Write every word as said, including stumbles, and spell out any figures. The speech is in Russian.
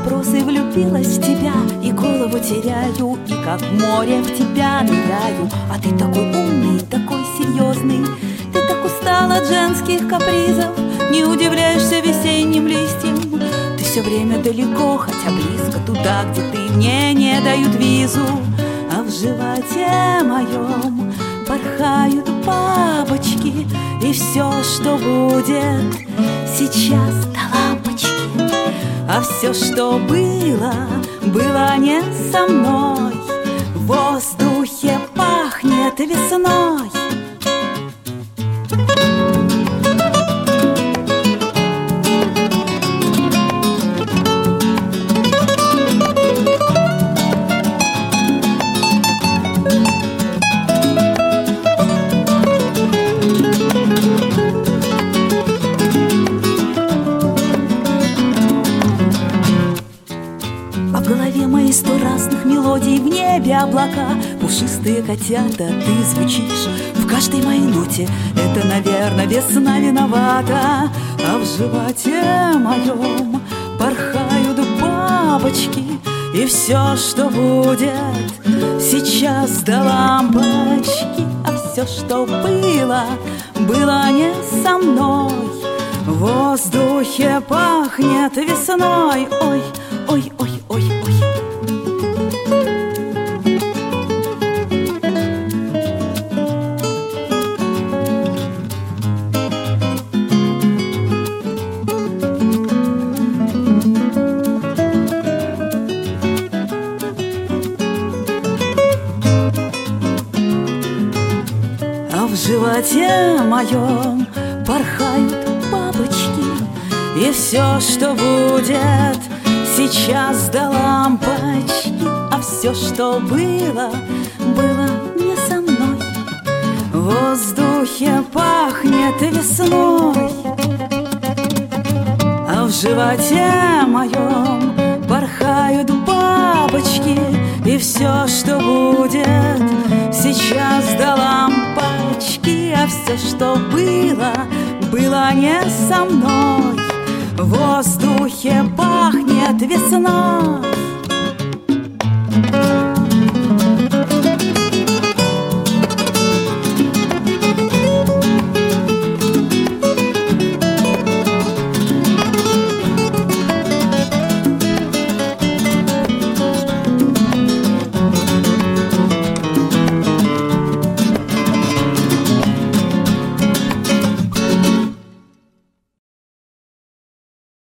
вопросы, влюбилась в тебя и голову теряю, и как в море в тебя ныряю. А ты такой умный, такой серьезный, ты так устал от женских капризов, не удивляешься весенним листьям. Ты все время далеко, хотя близко, туда, где ты мне не дают визу. А в животе моем порхают бабочки, и все, что будет сейчас до лампочки. А все, что было, было не со мной. В воздухе пахнет весной. А в голове моей сто разных мелодий, в небе облака, пушистые котята, ты звучишь в каждой моей ноте. Это, наверное, весна виновата. А в животе моем порхают бабочки, и все, что будет сейчас до лампочки. А все, что было, было не со мной. В воздухе пахнет весной. Ой, ой, ой, ой, ой. А в животе моем порхают бабочки, и все, что будет сейчас до лампочки. А все, что было, было не со мной. В воздухе пахнет весной. А в животе моем порхают бабочки, и все, что будет сейчас до лампочки. А все, что было, было не со мной. В воздухе пахнет весной.